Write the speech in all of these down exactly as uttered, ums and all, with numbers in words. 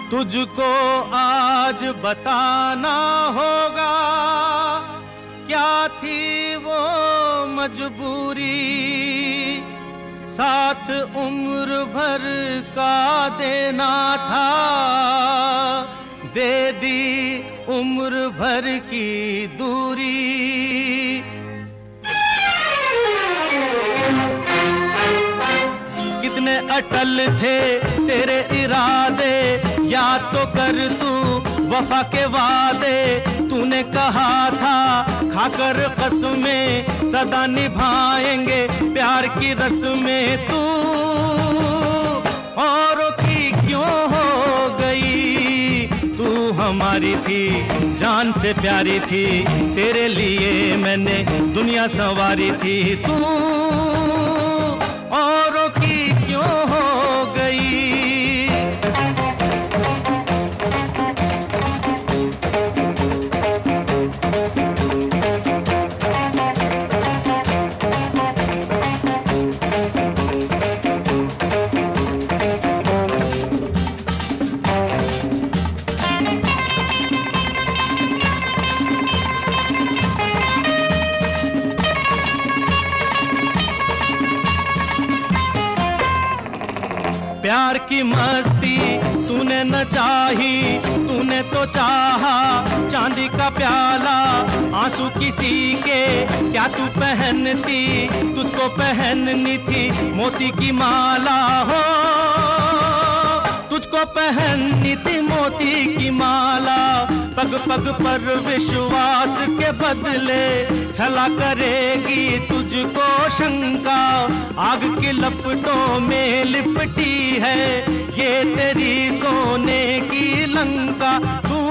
तुझको आज बताना होगा क्या थी वो मजबूरी, साथ उम्र भर का देना था, दे दी उम्र भर की दूरी। कितने अटल थे तेरे इरादे, याद तो कर तू वफा के वादे। तूने कहा था खाकर कसमें सदा निभाएंगे प्यार की रस्में। तू औरों की क्यों हो गई, तू हमारी थी जान से प्यारी थी, तेरे लिए मैंने दुनिया संवारी थी। तू औरों की क्यों हो गई। प्यार की मस्ती तूने न चाही, तूने तो चाहा चांदी का प्याला। आंसू किसी के क्या तू पहनती, तुझको पहननी थी मोती की माला। हो तुझको पहननी थी मोती की माला। पग पग पर विश्वास के बदले छला करेगी तुझको शंका। आग की लपटों में लिपटी है ये तेरी सोने की लंका। तू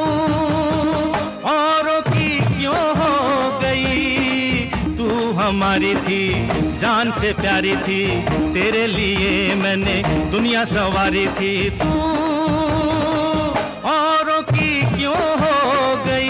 औरों की क्यों हो गई, तू हमारी थी जान से प्यारी थी, तेरे लिए मैंने दुनिया संवारी थी। तू औरों की क्यों हो गई।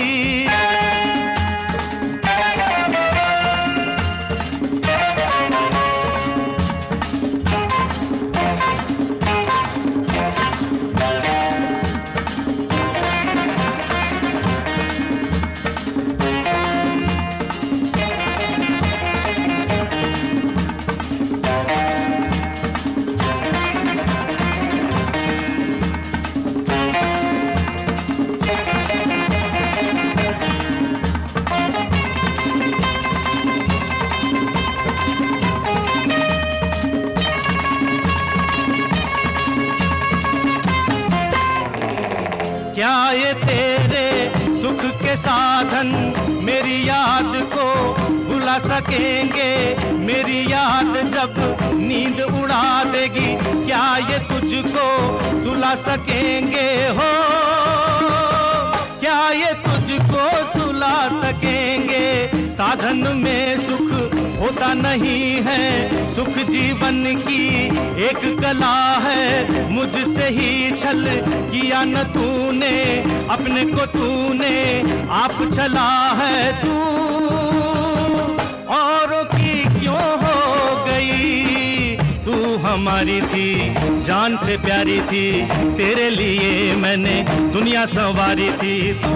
क्या ये तेरे सुख के साधन मेरी याद को भुला सकेंगे। मेरी याद जब नींद उड़ा देगी, क्या ये तुझको सुला सकेंगे। हो क्या ये तुझको सुला सकेंगे। साधन में सुख होता नहीं है, सुख जीवन की एक कला है। मुझसे ही छल किया न तूने, अपने को तूने आप छला है। तू औरों की क्यों हो गई, तू हमारी थी जान से प्यारी थी, तेरे लिए मैंने दुनिया संवारी थी। तू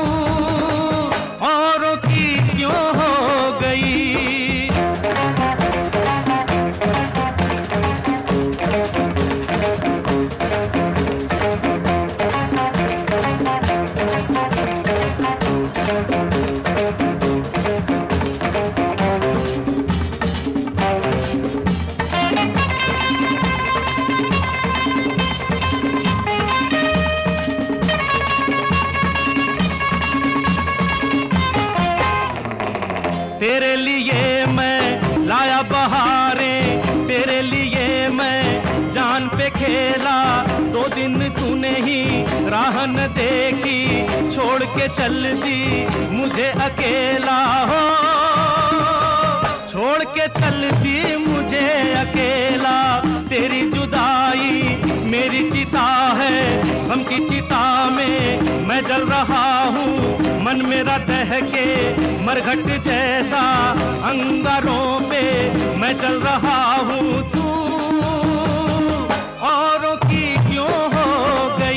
औरों की क्यों हो गई। तेरे लिए मैं लाया बहारें, तेरे लिए मैं जान पे खेला। दो दिन तूने ही राह न देखी, छोड़ के चल दी मुझे अकेला। हो छोड़ के चल दी मुझे अकेला। तेरी जुदाई मेरी चिता है, गम की चिता में मैं जल रहा हूँ। मन मेरा दहके मरघट जैसा, अंगारों पे मैं चल रहा हूँ। तू औरों की क्यों हो गई।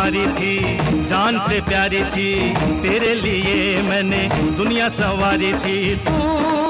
तुम्हारी थी, जान से प्यारी थी, तेरे लिए मैंने दुनिया संवारी थी। तू